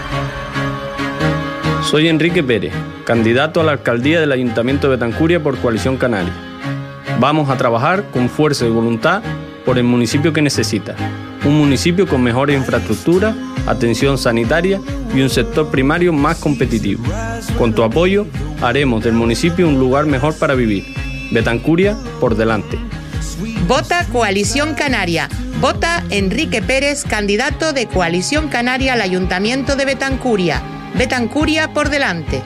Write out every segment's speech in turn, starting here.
Soy Enrique Pérez, candidato a la alcaldía del Ayuntamiento de Betancuria por Coalición Canaria. Vamos a trabajar con fuerza y voluntad por el municipio que necesita. Un municipio con mejores infraestructuras, atención sanitaria y un sector primario más competitivo. Con tu apoyo, haremos del municipio un lugar mejor para vivir. Betancuria, por delante. Vota Coalición Canaria. Vota Enrique Pérez, candidato de Coalición Canaria al Ayuntamiento de Betancuria. Betancuria, por delante.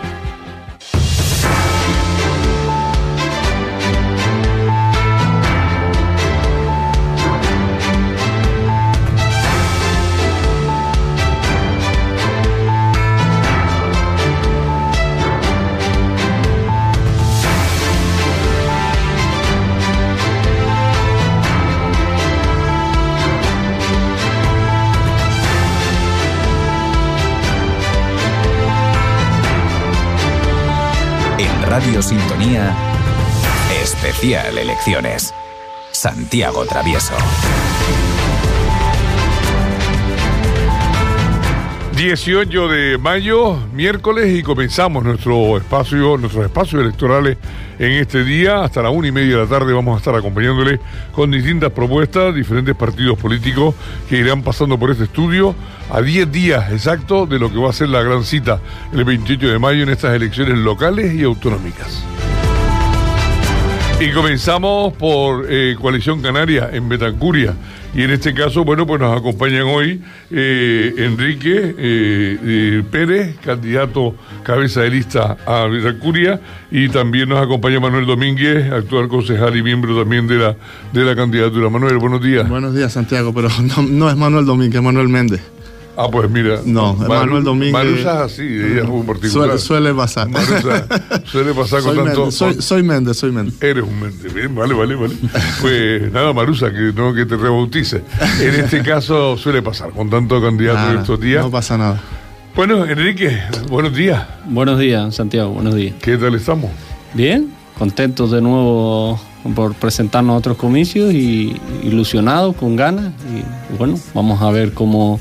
Radio Sintonía, especial elecciones. Santiago Travieso. 18 de mayo, miércoles, y comenzamos nuestros espacios electorales en este día. Hasta la 1:30 de la tarde vamos a estar acompañándole con distintas propuestas, diferentes partidos políticos que irán pasando por este estudio a 10 días exactos de lo que va a ser la gran cita el 28 de mayo en estas elecciones locales y autonómicas. Y comenzamos por Coalición Canaria en Betancuria. Y en este caso, bueno, pues nos acompañan hoy Enrique Pérez, candidato cabeza de lista a Betancuria, y también nos acompaña Manuel Domínguez, actual concejal y miembro también de la candidatura. Manuel, buenos días. Buenos días, Santiago, pero no es Manuel Domínguez, es Manuel Méndez. Ah, pues mira. No, Manuel Domínguez. Marusa es así, ella es muy particular. Suele pasar. Marusa suele pasar con tanto. Soy Méndez. Eres un Méndez. Bien, vale. Pues nada, Marusa, que te rebautice. En este caso suele pasar con tanto candidato en estos días. No pasa nada. Bueno, Enrique, buenos días. Buenos días, Santiago, buenos días. ¿Qué tal estamos? Bien, contentos de nuevo por presentarnos a otros comicios y ilusionados, con ganas. Y bueno, vamos a ver cómo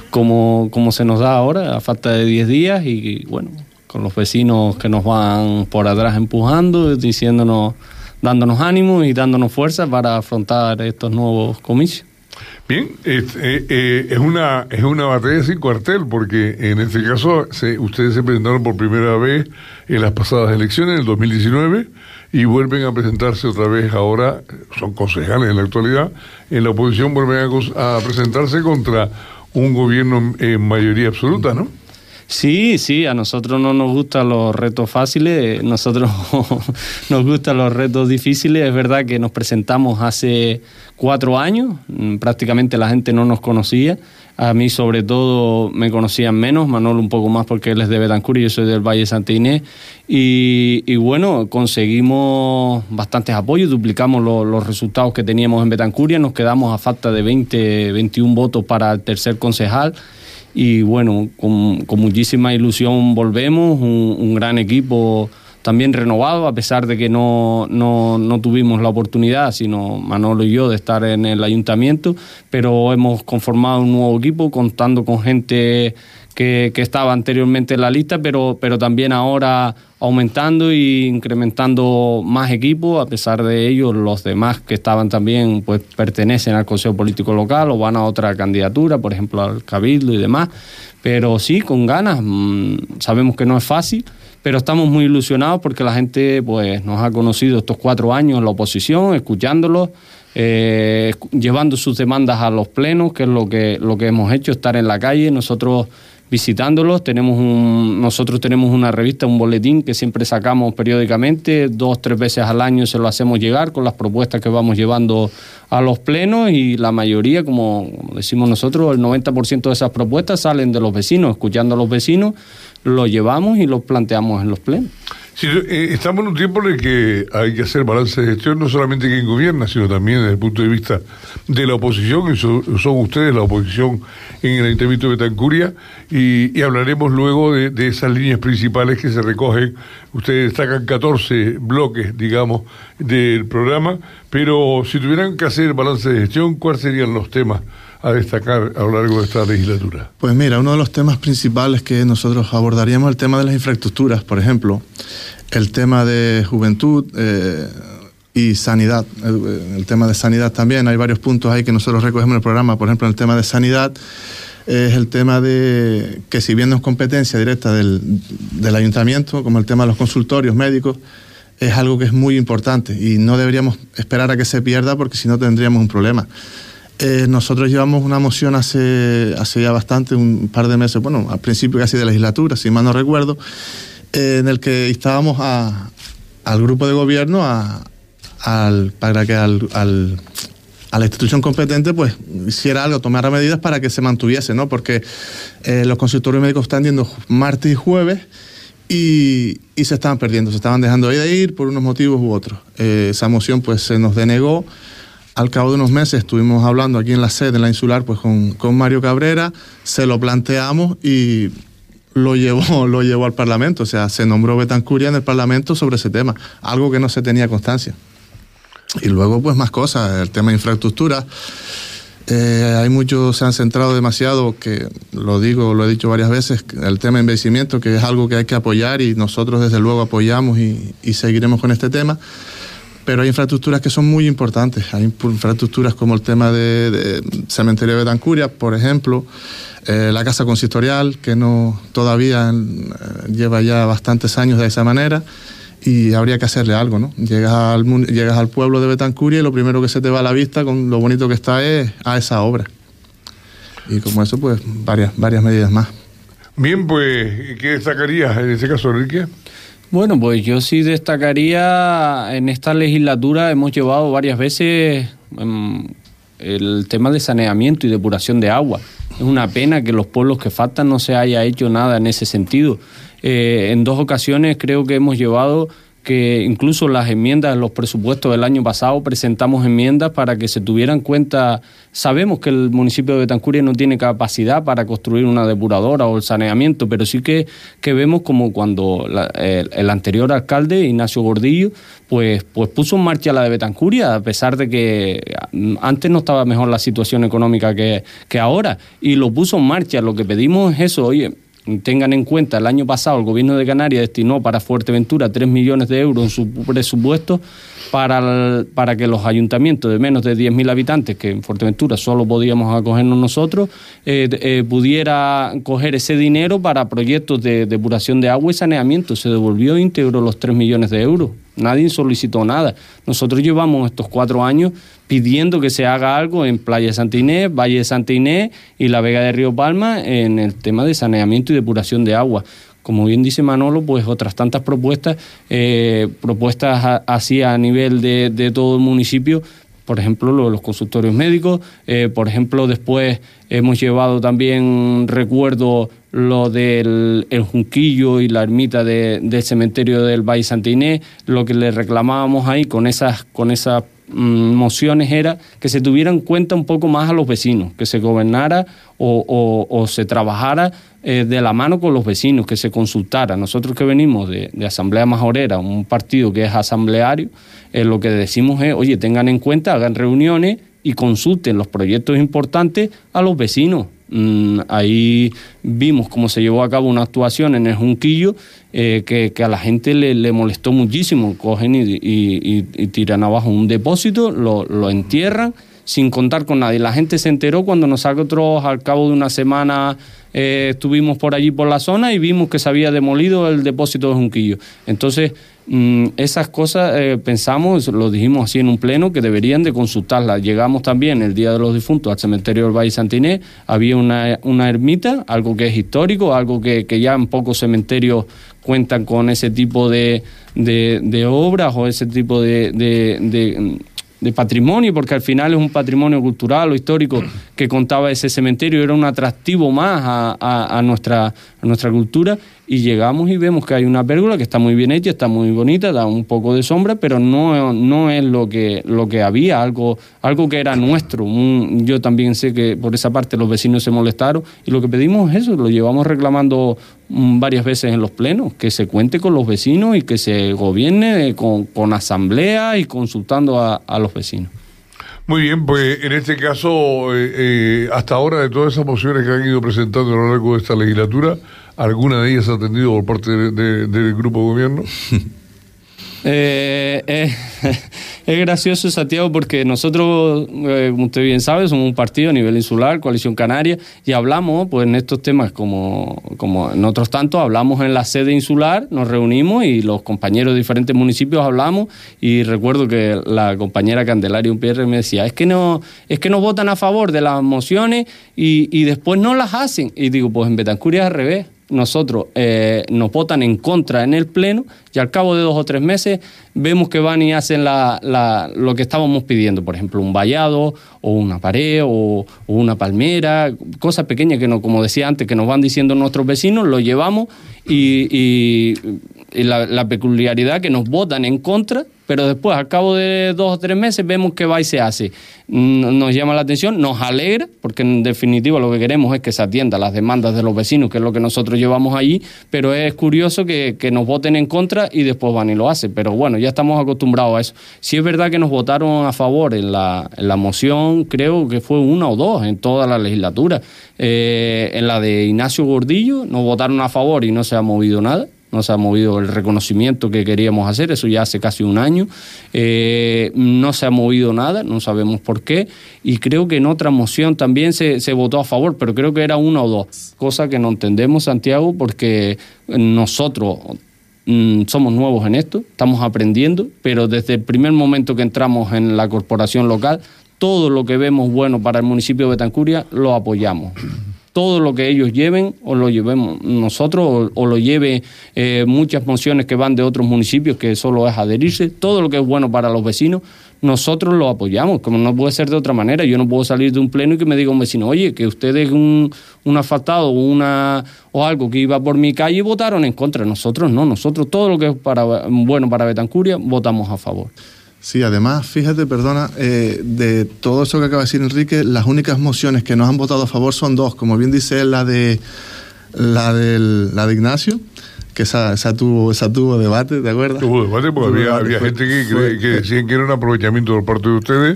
se nos da ahora, a falta de 10 días, y bueno, con los vecinos que nos van por atrás empujando, dándonos ánimo y dándonos fuerza para afrontar estos nuevos comicios. Bien, es una batalla sin cuartel, porque en este caso ustedes se presentaron por primera vez en las pasadas elecciones, en el 2019, y vuelven a presentarse otra vez ahora, son concejales en la actualidad, en la oposición vuelven a presentarse contra un gobierno en mayoría absoluta, ¿no? Sí, a nosotros no nos gustan los retos fáciles, nosotros nos gustan los retos difíciles. Es verdad que nos presentamos hace 4 años, prácticamente la gente no nos conocía. A mí sobre todo me conocían menos, Manuel un poco más porque él es de Betancuria y yo soy del Valle de Santa Inés. Y bueno, conseguimos bastantes apoyos, duplicamos los resultados que teníamos en Betancuria, nos quedamos a falta de 21 votos para el tercer concejal. Y bueno, con muchísima ilusión volvemos, un gran equipo también renovado, a pesar de que no tuvimos la oportunidad, sino Manolo y yo, de estar en el ayuntamiento, pero hemos conformado un nuevo equipo contando con gente que estaba anteriormente en la lista, pero también ahora aumentando e incrementando más equipos. A pesar de ello, los demás que estaban también pues pertenecen al Consejo Político Local o van a otra candidatura, por ejemplo al Cabildo y demás, pero sí, con ganas. Sabemos que no es fácil, pero estamos muy ilusionados porque la gente pues nos ha conocido estos 4 años en la oposición, escuchándolos, llevando sus demandas a los plenos, que es lo que hemos hecho, estar en la calle, nosotros visitándolos. Nosotros tenemos una revista, un boletín que siempre sacamos periódicamente, 2-3 veces al año se lo hacemos llegar con las propuestas que vamos llevando a los plenos, y la mayoría, como decimos nosotros, el 90% de esas propuestas salen de los vecinos. Escuchando a los vecinos, lo llevamos y lo planteamos en los plenos. Sí, estamos en un tiempo en el que hay que hacer balance de gestión, no solamente quien gobierna, sino también desde el punto de vista de la oposición, y son ustedes la oposición en el Ayuntamiento de Betancuria, y hablaremos luego de esas líneas principales que se recogen. Ustedes destacan 14 bloques, digamos, del programa, pero si tuvieran que hacer balance de gestión, ¿cuáles serían los temas a destacar a lo largo de esta legislatura? Pues mira, uno de los temas principales que nosotros abordaríamos es el tema de las infraestructuras, por ejemplo, el tema de juventud y sanidad. El tema de sanidad también, hay varios puntos ahí que nosotros recogemos en el programa. Por ejemplo, el tema de sanidad es el tema de que, si bien no es competencia directa del ayuntamiento, como el tema de los consultorios médicos, es algo que es muy importante y no deberíamos esperar a que se pierda, porque si no tendríamos un problema. Nosotros llevamos una moción hace ya bastante, un par de meses, bueno, al principio casi de legislatura, si mal no recuerdo, en el que instábamos al grupo de gobierno para que a la institución competente pues hiciera algo, tomara medidas para que se mantuviese, ¿no? Porque los consultorios médicos están yendo martes y jueves y se estaban perdiendo, se estaban dejando de ir por unos motivos u otros. Esa moción pues se nos denegó. Al cabo de unos meses estuvimos hablando aquí en la sede, en la Insular, pues con Mario Cabrera, se lo planteamos y lo llevó al Parlamento. O sea, se nombró Betancuria en el Parlamento sobre ese tema, algo que no se tenía constancia. Y luego pues más cosas, el tema de infraestructura. Hay muchos, se han centrado demasiado, que lo he dicho varias veces, el tema de envejecimiento, que es algo que hay que apoyar y nosotros desde luego apoyamos y seguiremos con este tema. Pero hay infraestructuras que son muy importantes. Hay infraestructuras como el tema de cementerio de Betancuria, por ejemplo, la casa consistorial, que no todavía lleva ya bastantes años de esa manera, y habría que hacerle algo, ¿no? Llegas al pueblo de Betancuria y lo primero que se te va a la vista, con lo bonito que está, es a esa obra. Y como eso, pues varias medidas más. Bien, pues, ¿qué destacarías en este caso, Enrique? Bueno, pues yo sí destacaría, en esta legislatura hemos llevado varias veces el tema de saneamiento y depuración de agua. Es una pena que los pueblos que faltan no se haya hecho nada en ese sentido. En 2 ocasiones creo que hemos llevado que incluso las enmiendas, los presupuestos del año pasado, presentamos enmiendas para que se tuvieran en cuenta. Sabemos que el municipio de Betancuria no tiene capacidad para construir una depuradora o el saneamiento, pero sí que vemos como cuando el anterior alcalde, Ignacio Gordillo, pues puso en marcha la de Betancuria, a pesar de que antes no estaba mejor la situación económica que ahora, y lo puso en marcha. Lo que pedimos es eso, oye, tengan en cuenta, el año pasado el gobierno de Canarias destinó para Fuerteventura 3 millones de euros en su presupuesto para que los ayuntamientos de menos de 10.000 habitantes, que en Fuerteventura solo podíamos acogernos nosotros, pudiera coger ese dinero para proyectos de depuración de agua y saneamiento. Se devolvió íntegro los 3 millones de euros. Nadie solicitó nada. Nosotros llevamos estos 4 años pidiendo que se haga algo en Playa de Santa Inés, Valle de Santa Inés y la Vega de Río Palma en el tema de saneamiento y depuración de agua. Como bien dice Manolo, pues otras tantas propuestas así a nivel de todo el municipio. Por ejemplo, lo de los consultorios médicos. Por ejemplo, después hemos llevado también, recuerdo, lo del el Junquillo y la ermita del cementerio del Valle Santa Inés. Lo que le reclamábamos ahí con esas mociones era que se tuviera en cuenta un poco más a los vecinos, que se gobernara o se trabajara de la mano con los vecinos, que se consultara. Nosotros que venimos de Asamblea Majorera, un partido que es asambleario, lo que decimos es, oye, tengan en cuenta, hagan reuniones y consulten los proyectos importantes a los vecinos. Ahí vimos cómo se llevó a cabo una actuación en el Junquillo que a la gente le molestó muchísimo. Cogen y tiran abajo un depósito, lo entierran sin contar con nadie. La gente se enteró cuando nosotros al cabo de una semana estuvimos por allí por la zona y vimos que se había demolido el depósito de Junquillo. Entonces, esas cosas pensamos, lo dijimos así en un pleno, que deberían de consultarlas. Llegamos también el Día de los Difuntos al cementerio del Valle Santa Inés, había una ermita, algo que es histórico, algo que ya en pocos cementerios cuentan con ese tipo de obras o ese tipo de patrimonio, porque al final es un patrimonio cultural o histórico que contaba ese cementerio, era un atractivo más a nuestra cultura, y llegamos y vemos que hay una pérgola que está muy bien hecha, está muy bonita, da un poco de sombra, pero no es lo que había, algo que era nuestro. Yo también sé que por esa parte los vecinos se molestaron, y lo que pedimos es eso, lo llevamos reclamando varias veces en los plenos, que se cuente con los vecinos y que se gobierne con asamblea y consultando a los vecinos. Muy bien, pues en este caso, hasta ahora, de todas esas mociones que han ido presentando a lo largo de esta legislatura, ¿alguna de ellas ha atendido por parte del grupo de gobierno? Es gracioso, Santiago, porque nosotros, como usted bien sabe, somos un partido a nivel insular, Coalición Canaria, y hablamos pues en estos temas como en otros tantos, hablamos en la sede insular, nos reunimos y los compañeros de diferentes municipios hablamos, y recuerdo que la compañera Candelaria Unpierre me decía, es que no votan a favor de las mociones y después no las hacen, y digo, pues en Betancuria es al revés. Nosotros nos votan en contra en el pleno y al cabo de 2 o 3 meses vemos que van y hacen lo que estábamos pidiendo, por ejemplo un vallado o una pared o una palmera, cosas pequeñas que no, como decía antes, que nos van diciendo nuestros vecinos, lo llevamos y la peculiaridad que nos votan en contra, pero después al cabo de 2 o 3 meses vemos que va y se hace. Nos llama la atención, nos alegra, porque en definitiva lo que queremos es que se atienda a las demandas de los vecinos, que es lo que nosotros llevamos allí, pero es curioso que nos voten en contra y después van y lo hacen. Pero bueno, ya estamos acostumbrados a eso. Si es verdad que nos votaron a favor en la moción, creo que fue 1 o 2 en toda la legislatura. En la de Ignacio Gordillo nos votaron a favor y no se ha movido nada. No se ha movido el reconocimiento que queríamos hacer, eso ya hace casi 1 año. No se ha movido nada, no sabemos por qué. Y creo que en otra moción también se votó a favor, pero creo que era 1 o 2. Cosa que no entendemos, Santiago, porque nosotros somos nuevos en esto, estamos aprendiendo, pero desde el primer momento que entramos en la corporación local, todo lo que vemos bueno para el municipio de Betancuria lo apoyamos. Todo lo que ellos lleven, o lo llevemos nosotros, o lo lleve muchas mociones que van de otros municipios, que solo es adherirse, todo lo que es bueno para los vecinos, nosotros lo apoyamos, como no puede ser de otra manera. Yo no puedo salir de un pleno y que me diga un vecino, oye, que ustedes un asfaltado o algo que iba por mi calle votaron en contra. Nosotros no, nosotros todo lo que es bueno para Betancuria, votamos a favor. Sí, además, fíjate, perdona, de todo eso que acaba de decir Enrique, las únicas mociones que nos han votado a favor son 2, como bien dice la de Ignacio, que esa tuvo debate, ¿te acuerdas? Tuvo debate porque había gente que decían que era un aprovechamiento por parte de ustedes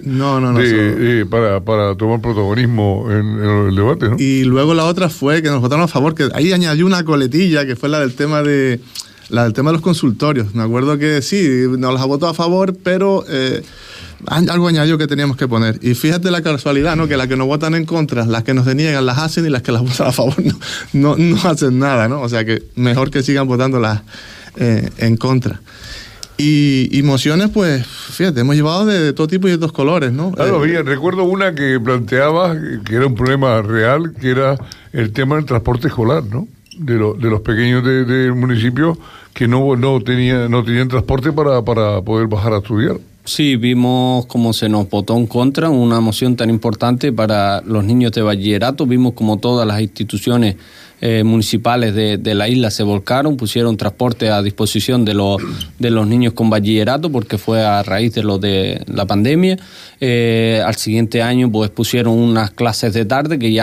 para tomar protagonismo en el debate, ¿no? Y luego la otra fue que nos votaron a favor, que ahí añadió una coletilla, que fue la del tema de los consultorios. Me acuerdo que sí, nos las ha votado a favor, pero algo añadió que teníamos que poner. Y fíjate la casualidad, ¿no? Que las que nos votan en contra, las que nos deniegan las hacen, y las que las votan a favor no hacen nada, ¿no? O sea que mejor que sigan votándolas en contra. Y mociones, pues, fíjate, hemos llevado de todo tipo y de todos colores, ¿no? Claro, bien, recuerdo una que planteaba que era un problema real, que era el tema del transporte escolar, ¿no? De los pequeños del municipio que no tenían transporte para poder bajar a estudiar. Sí, vimos cómo se nos votó en contra una moción tan importante para los niños de bachillerato. Vimos como todas las instituciones municipales de la isla se volcaron, pusieron transporte a disposición de los niños con bachillerato, porque fue a raíz de lo de la pandemia. Al siguiente año pues pusieron unas clases de tarde, que ya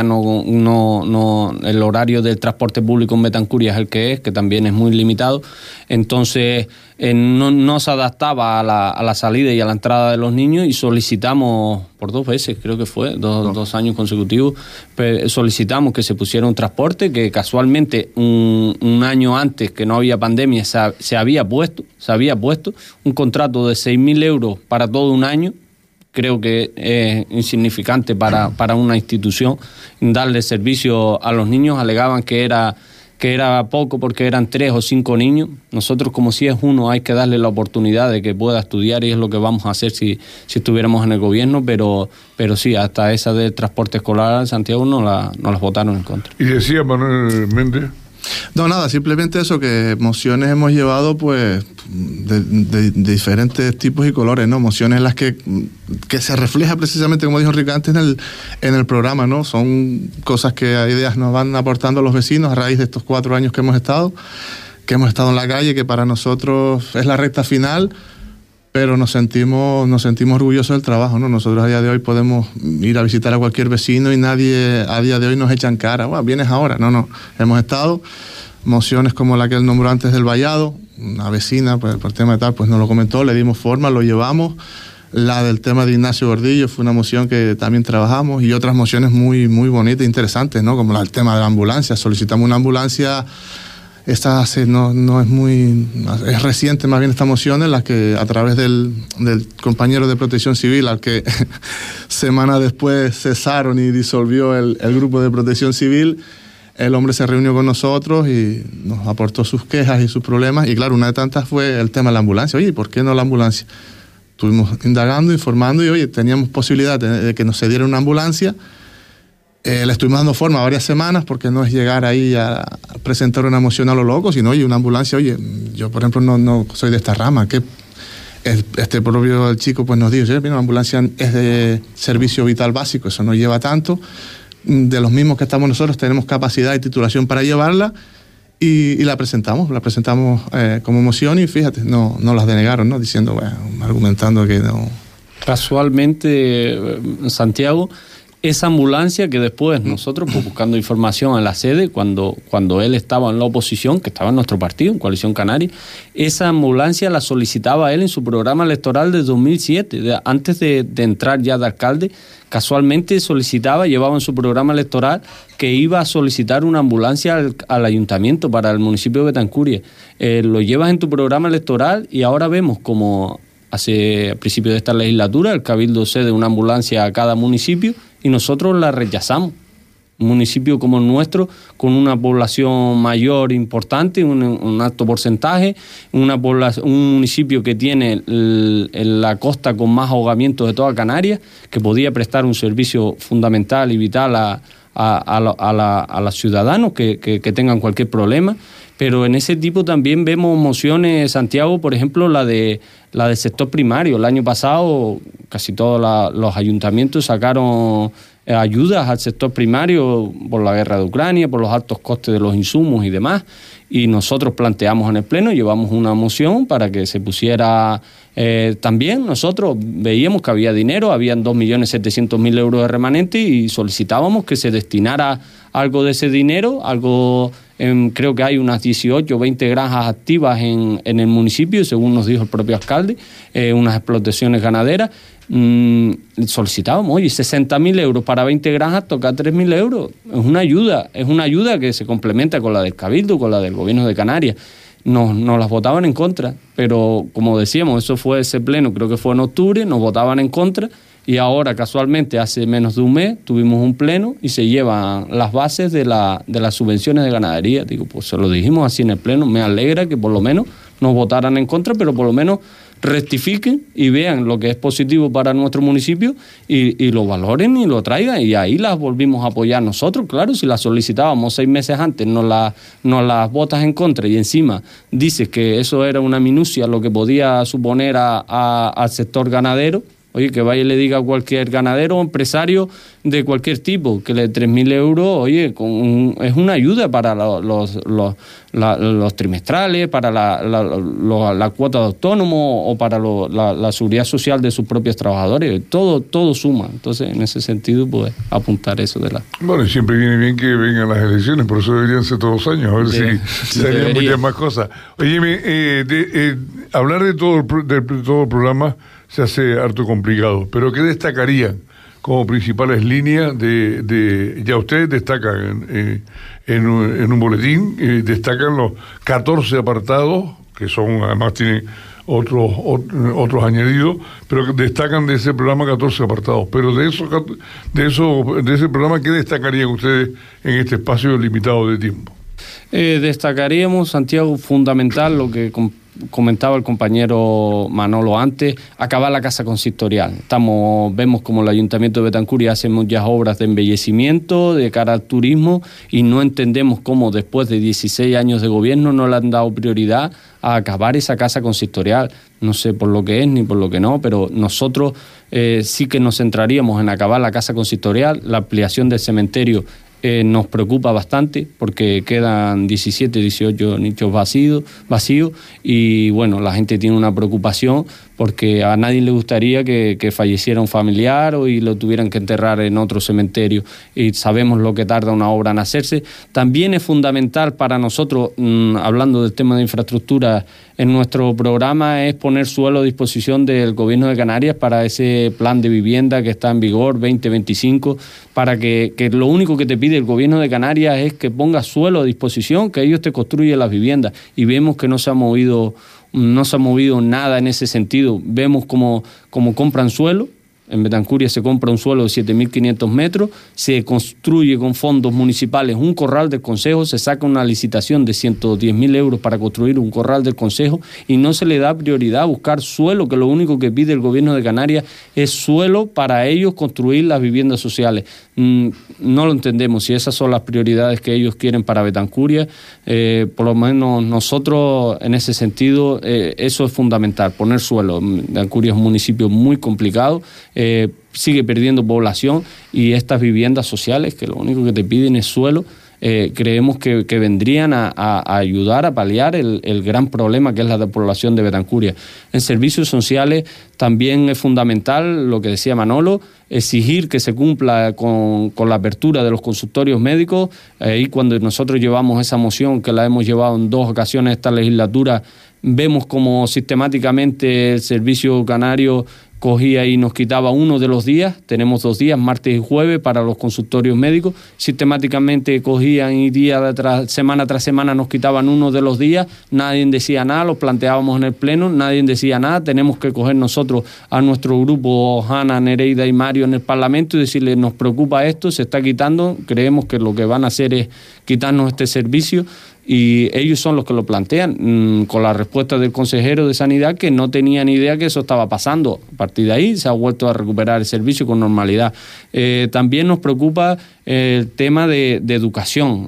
no el horario del transporte público en Betancuria es el que también es muy limitado. Entonces no se adaptaba a la salida y a la entrada de los niños, y solicitamos por 2 veces, creo que fue, dos años consecutivos, solicitamos que se pusiera un transporte, que casualmente un año antes, que no había pandemia, se había puesto un contrato de 6.000 euros para todo un año. Creo que es insignificante para una institución darle servicio a los niños. Alegaban que era poco porque eran 3 o 5 niños. Nosotros, como si es uno, hay que darle la oportunidad de que pueda estudiar, y es lo que vamos a hacer si estuviéramos en el gobierno, pero sí, hasta esa del transporte escolar en Santiago nos las votaron en contra. ¿Y decía Manuel Méndez? No, nada, simplemente eso, que mociones hemos llevado pues de diferentes tipos y colores, ¿no? Mociones en las que se refleja precisamente, como dijo Enrique antes en el programa, ¿no? Son cosas que ideas nos van aportando los vecinos a raíz de estos 4 años que hemos estado en la calle, que para nosotros es la recta final, pero nos sentimos orgullosos del trabajo, ¿no? Nosotros a día de hoy podemos ir a visitar a cualquier vecino y nadie a día de hoy nos echa en cara, vienes ahora. No, hemos estado. Mociones como la que él nombró antes del vallado, una vecina, pues por tema de tal, pues nos lo comentó, le dimos forma, lo llevamos, La del tema de Ignacio Gordillo fue una moción que también trabajamos, y otras mociones muy, muy bonitas e interesantes, ¿no? Como el tema de la ambulancia. Solicitamos una ambulancia. Esta no es muy... Es reciente más bien esta moción, en la que a través del compañero de Protección Civil, al que semanas después cesaron y disolvió el grupo de Protección Civil, el hombre se reunió con nosotros y nos aportó sus quejas y sus problemas. Y claro, una de tantas fue el tema de la ambulancia. Oye, ¿por qué no la ambulancia? Estuvimos indagando, informando, y oye, teníamos posibilidad de que nos se diera una ambulancia. Le estuvimos dando forma varias semanas, porque no es llegar ahí a presentar una moción a lo loco, sino, oye, una ambulancia. Oye, yo por ejemplo no soy de esta rama, que este propio el chico pues nos dijo, oye, una ambulancia es de servicio vital básico, eso no lleva tanto. De los mismos que estamos nosotros tenemos capacidad y titulación para llevarla, y la presentamos como moción, y fíjate, no las denegaron, ¿no? Diciendo, bueno, argumentando que no. Casualmente, Santiago, esa ambulancia que después nosotros, pues, buscando información en la sede, cuando él estaba en la oposición, que estaba en nuestro partido, en Coalición Canaria, esa ambulancia la solicitaba él en su programa electoral de 2007, antes de entrar ya de alcalde. Casualmente llevaba en su programa electoral que iba a solicitar una ambulancia al ayuntamiento para el municipio de Betancuria. Lo llevas en tu programa electoral, y ahora vemos como a principios de esta legislatura el Cabildo cede una ambulancia a cada municipio, y nosotros la rechazamos. Un municipio como el nuestro, con una población mayor importante, un alto porcentaje, un municipio que tiene la costa con más ahogamientos de toda Canarias, que podía prestar un servicio fundamental y vital a los ciudadanos que tengan cualquier problema. Pero en ese tipo también vemos mociones, Santiago, por ejemplo, la del sector primario. El año pasado casi todos los ayuntamientos sacaron ayudas al sector primario por la guerra de Ucrania, por los altos costes de los insumos y demás, y nosotros planteamos en el Pleno, llevamos una moción para que se pusiera también. Nosotros veíamos que había dinero, habían 2.700.000 euros de remanente, y solicitábamos que se destinara algo de ese dinero, creo que hay unas 18 o 20 granjas activas en el municipio, según nos dijo el propio alcalde, unas explotaciones ganaderas. Solicitábamos, oye, 60.000 euros para 20 granjas, toca 3.000 euros. Es una ayuda que se complementa con la del Cabildo, con la del Gobierno de Canarias. Nos las votaban en contra, pero como decíamos, ese pleno creo que fue en octubre, nos votaban en contra, y ahora casualmente hace menos de un mes tuvimos un pleno y se llevan las bases de las subvenciones de ganadería. Digo, pues se lo dijimos así en el pleno. Me alegra que por lo menos nos votaran en contra, pero por lo menos rectifiquen y vean lo que es positivo para nuestro municipio, y lo valoren y lo traigan, y ahí las volvimos a apoyar nosotros. Claro, si las solicitábamos 6 meses antes, nos las votas en contra, y encima dices que eso era una minucia lo que podía suponer al sector ganadero. Oye, que vaya y le diga a cualquier ganadero o empresario de cualquier tipo que le 3.000 euros, oye, es una ayuda para los trimestrales, para la cuota de autónomo, o para la seguridad social de sus propios trabajadores. Todo suma. Entonces, en ese sentido, pues, apuntar eso de la... Bueno, y siempre viene bien que vengan las elecciones, por eso deberían ser todos los años, a ver si salían muchas más cosas. Oye, hablar de todo el programa se hace harto complicado, pero ¿qué destacarían como principales líneas ya ustedes destacan en un boletín, destacan los 14 apartados, que son, además tienen otros añadidos, pero que destacan de ese programa 14 apartados, pero de ese programa, ¿qué destacarían ustedes en este espacio limitado de tiempo? Destacaríamos, Santiago, fundamental lo que comentaba el compañero Manolo antes, acabar la casa consistorial. Vemos como el Ayuntamiento de Betancuria hace muchas obras de embellecimiento de cara al turismo, y no entendemos cómo después de 16 años de gobierno no le han dado prioridad a acabar esa casa consistorial. No sé por lo que es ni por lo que no, pero nosotros sí que nos centraríamos en acabar la casa consistorial, la ampliación del cementerio. nos preocupa bastante porque quedan 17, 18 nichos vacíos y bueno, la gente tiene una preocupación porque a nadie le gustaría que falleciera un familiar y lo tuvieran que enterrar en otro cementerio, y sabemos lo que tarda una obra en hacerse. También es fundamental para nosotros, hablando del tema de infraestructura, en nuestro programa es poner suelo a disposición del Gobierno de Canarias para ese plan de vivienda que está en vigor 2025, para que lo único que te pide el Gobierno de Canarias es que pongas suelo a disposición, que ellos te construyen las viviendas, y vemos que no se ha movido nada en ese sentido. Vemos como compran suelo. En Betancuria se compra un suelo de 7.500 metros, se construye con fondos municipales un corral del Concejo, se saca una licitación de 110.000 euros para construir un corral del Concejo y no se le da prioridad a buscar suelo, que lo único que pide el Gobierno de Canarias es suelo para ellos construir las viviendas sociales. No lo entendemos, si esas son las prioridades que ellos quieren para Betancuria, por lo menos nosotros en ese sentido eso es fundamental, poner suelo. Betancuria es un municipio muy complicado, sigue perdiendo población, y estas viviendas sociales que lo único que te piden es suelo, creemos que vendrían a ayudar a paliar el gran problema que es la despoblación de Betancuria. En servicios sociales también es fundamental, lo que decía Manolo, exigir que se cumpla con la apertura de los consultorios médicos. Y cuando nosotros llevamos esa moción, que la hemos llevado en 2 ocasiones esta legislatura, vemos como sistemáticamente el Servicio Canario cogía y nos quitaba uno de los días. Tenemos 2 días, martes y jueves, para los consultorios médicos. Sistemáticamente cogían y semana tras semana nos quitaban uno de los días. Nadie decía nada, lo planteábamos en el pleno, nadie decía nada. Tenemos que coger nosotros a nuestro grupo, Hanna, Nereida y Mario, en el Parlamento y decirle: nos preocupa esto, se está quitando, creemos que lo que van a hacer es quitarnos este servicio. Y ellos son los que lo plantean, con la respuesta del consejero de Sanidad, que no tenía ni idea que eso estaba pasando. A partir de ahí se ha vuelto a recuperar el servicio con normalidad. También nos preocupa el tema de educación.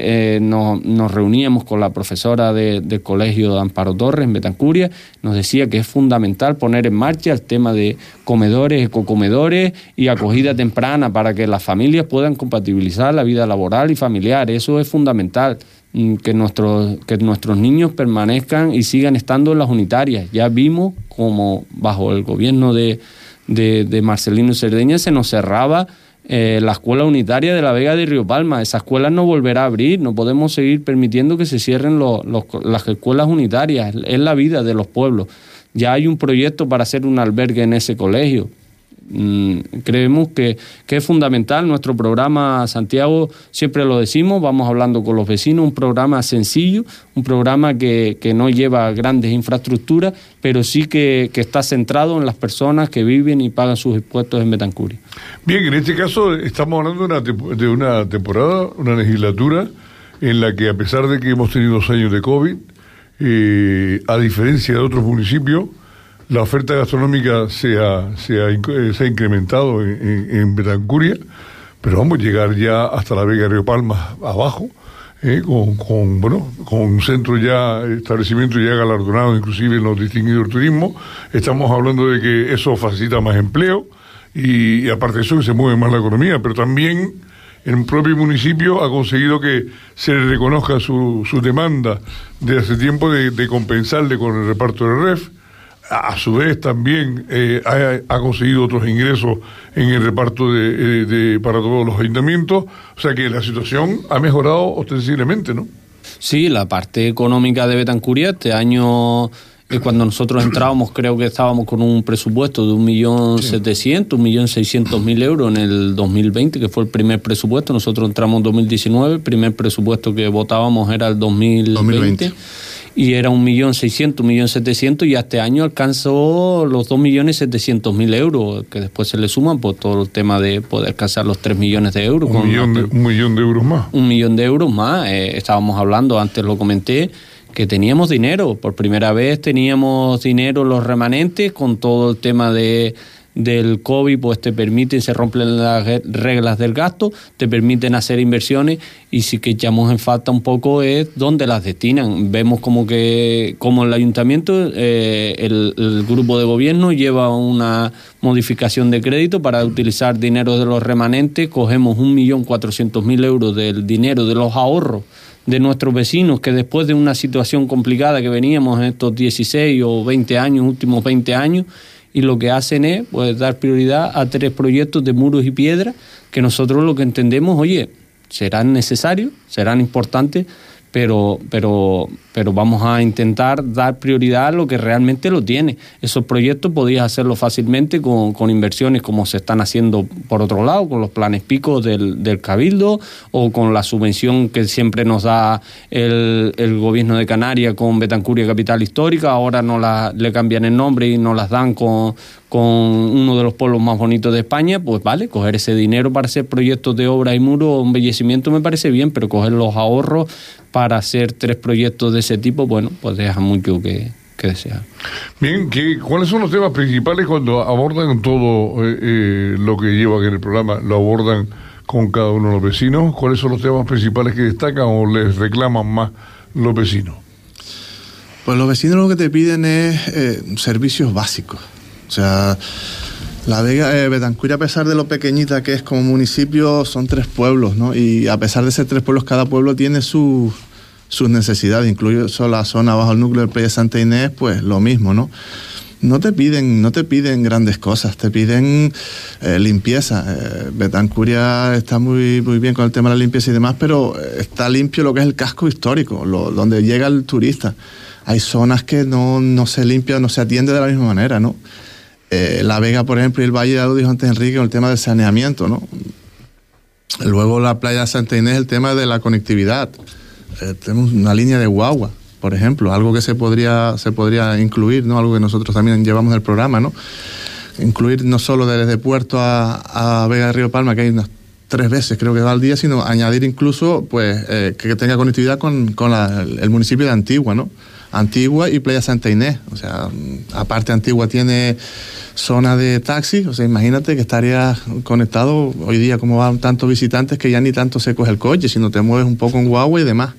Nos reuníamos con la profesora del colegio de Amparo Torres en Betancuria, nos decía que es fundamental poner en marcha el tema de comedores, ecocomedores y acogida temprana para que las familias puedan compatibilizar la vida laboral y familiar. Eso es fundamental. Que nuestros niños permanezcan y sigan estando en las unitarias. Ya vimos como bajo el gobierno de Marcelino Cerdeña se nos cerraba la escuela unitaria de la Vega de Río Palma. Esa escuela no volverá a abrir, no podemos seguir permitiendo que se cierren las escuelas unitarias. Es la vida de los pueblos. Ya hay un proyecto para hacer un albergue en ese colegio. Creemos que es fundamental nuestro programa, Santiago, siempre lo decimos, vamos hablando con los vecinos, un programa sencillo, un programa que no lleva grandes infraestructuras, pero sí que está centrado en las personas que viven y pagan sus impuestos en Betancuria. Bien, en este caso estamos hablando de una temporada, una legislatura en la que, a pesar de que hemos tenido 2 años de COVID, a diferencia de otros municipios, la oferta gastronómica se ha incrementado en Betancuria, pero vamos a llegar ya hasta la Vega de Río Palma abajo, con un centro ya, establecimiento ya galardonado, inclusive en los distinguidos del turismo. Estamos hablando de que eso facilita más empleo y aparte de eso que se mueve más la economía, pero también el propio municipio ha conseguido que se le reconozca su demanda de hace tiempo de compensarle con el reparto del REF. A su vez también ha conseguido otros ingresos en el reparto para todos los ayuntamientos, o sea que la situación ha mejorado ostensiblemente, ¿no? Sí, la parte económica de Betancuria este año, cuando nosotros entrábamos, creo que estábamos con un presupuesto de 1.700.000, 1.600.000 euros en el 2020, que fue el primer presupuesto. Nosotros entramos en 2019, el primer presupuesto que votábamos era el 2020. Y era 1.600.000, 1.700.000, y este año alcanzó los 2.700.000 euros, que después se le suman por todo el tema de poder alcanzar los 3 millones de euros. Un millón de euros más. 1 millón de euros más. Estábamos hablando, antes lo comenté, que teníamos dinero. Por primera vez teníamos dinero los remanentes con todo el tema de del COVID, pues te permiten, se rompen las reglas del gasto, te permiten hacer inversiones, y sí que echamos en falta un poco es dónde las destinan. Vemos como el ayuntamiento, el grupo de gobierno lleva una modificación de crédito para utilizar dinero de los remanentes. Cogemos 1.400.000 euros del dinero de los ahorros de nuestros vecinos, que después de una situación complicada que veníamos en estos 16 o 20 años, últimos 20 años, y lo que hacen es pues dar prioridad a 3 proyectos de muros y piedras que nosotros lo que entendemos, oye, serán necesarios, serán importantes, pero vamos a intentar dar prioridad a lo que realmente lo tiene. Esos proyectos podías hacerlo fácilmente con inversiones como se están haciendo por otro lado, con los planes picos del Cabildo, o con la subvención que siempre nos da el gobierno de Canarias con Betancuria Capital Histórica. Ahora le cambian el nombre y nos las dan con uno de los pueblos más bonitos de España. Pues vale, coger ese dinero para hacer proyectos de obra y muros o embellecimiento me parece bien, pero coger los ahorros para hacer 3 proyectos de ese tipo, bueno, pues deja mucho que desear. Bien, ¿cuáles son los temas principales cuando abordan todo lo que lleva en el programa? ¿Lo abordan con cada uno de los vecinos? ¿Cuáles son los temas principales que destacan o les reclaman más los vecinos? Pues los vecinos lo que te piden es servicios básicos. O sea, la Vega Betancuria, a pesar de lo pequeñita que es como municipio, son 3 pueblos, ¿no? Y a pesar de ser 3 pueblos, cada pueblo tiene sus necesidades, incluso la zona bajo el núcleo del Playa Santa Inés, pues lo mismo, ¿no? No te piden grandes cosas, te piden limpieza. Betancuria está muy bien con el tema de la limpieza y demás, pero está limpio lo que es el casco histórico, donde llega el turista. Hay zonas que no se limpia, no se atiende de la misma manera, ¿no? La Vega, por ejemplo, y el Valle, ya lo dijo antes Enrique, con el tema del saneamiento, ¿no? Luego la playa Santa Inés, el tema de la conectividad. Tenemos una línea de guagua, por ejemplo, algo que se podría incluir, ¿no? Algo que nosotros también llevamos en el programa, ¿no? Incluir no solo desde Puerto a Vega de Río Palma, que hay unas 3 veces creo que va al día, sino añadir incluso pues que tenga conectividad con el municipio de Antigua, ¿no? Antigua y Playa Santa Inés. O sea, aparte Antigua tiene zona de taxi, o sea, imagínate que estarías conectado hoy día, como van tantos visitantes, que ya ni tanto se coge el coche, sino te mueves un poco en guagua y demás.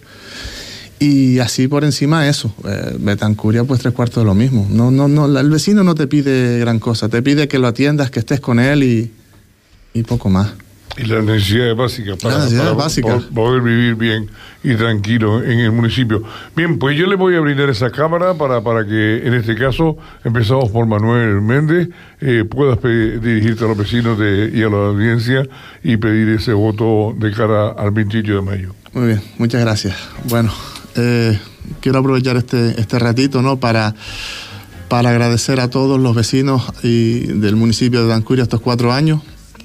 Y así por encima eso, Betancuria pues 3/4 de lo mismo. No, el vecino no te pide gran cosa, te pide que lo atiendas, que estés con él y poco más. Y las necesidades básicas para poder vivir bien y tranquilo en el municipio. Bien, pues yo le voy a brindar esa cámara para que, en este caso, empezamos por Manuel Méndez, puedas dirigirte a los vecinos y a la audiencia y pedir ese voto de cara al 28 de mayo. Muy bien, muchas gracias. Bueno, quiero aprovechar este ratito, ¿no? para agradecer a todos los vecinos del municipio de Betancuria estos 4 años.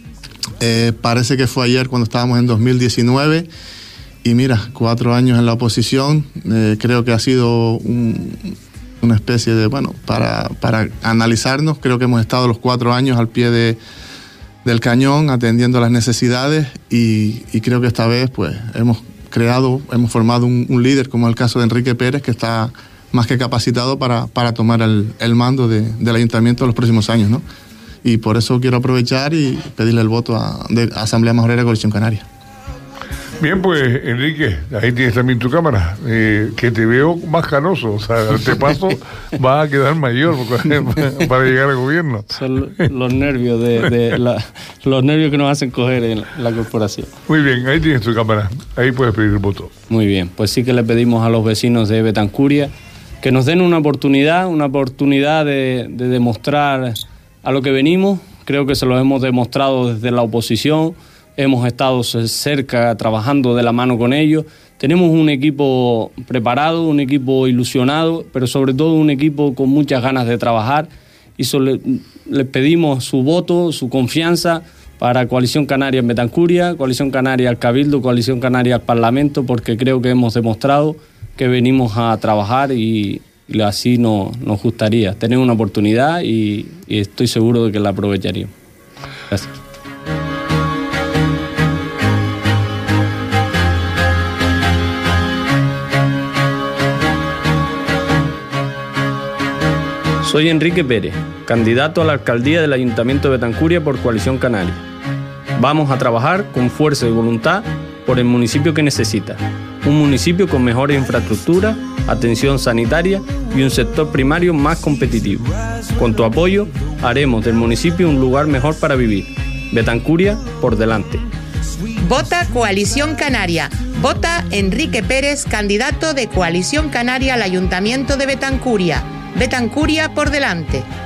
Parece que fue ayer cuando estábamos en 2019 y mira, 4 años en la oposición. Creo que ha sido una especie de, para analizarnos. Creo que hemos estado los 4 años al pie del cañón atendiendo las necesidades y creo que esta vez pues hemos formado un líder, como el caso de Enrique Pérez, que está más que capacitado para tomar el mando del ayuntamiento en los próximos años, ¿no? Y por eso quiero aprovechar y pedirle el voto de Asamblea Majorera de Coalición Canaria. Bien, pues Enrique, ahí tienes también tu cámara, que te veo más canoso, o sea, te paso vas a quedar mayor para llegar al gobierno. Son los nervios los nervios que nos hacen coger en la corporación. Muy bien, ahí tienes tu cámara, ahí puedes pedir el voto. Muy bien, pues sí que le pedimos a los vecinos de Betancuria que nos den una oportunidad de demostrar a lo que venimos. Creo que se lo hemos demostrado desde la oposición, hemos estado cerca trabajando de la mano con ellos, tenemos un equipo preparado, un equipo ilusionado, pero sobre todo un equipo con muchas ganas de trabajar, y les pedimos su voto, su confianza para Coalición Canaria en Betancuria, Coalición Canaria al Cabildo, Coalición Canaria al Parlamento, porque creo que hemos demostrado que venimos a trabajar y así nos gustaría tener una oportunidad y estoy seguro de que la aprovecharíamos. Gracias. Soy Enrique Pérez, candidato a la alcaldía del Ayuntamiento de Betancuria por Coalición Canaria. Vamos a trabajar con fuerza y voluntad por el municipio que necesita. Un municipio con mejores infraestructuras, atención sanitaria y un sector primario más competitivo. Con tu apoyo, haremos del municipio un lugar mejor para vivir. Betancuria por delante. Vota Coalición Canaria. Vota Enrique Pérez, candidato de Coalición Canaria al Ayuntamiento de Betancuria. Betancuria por delante.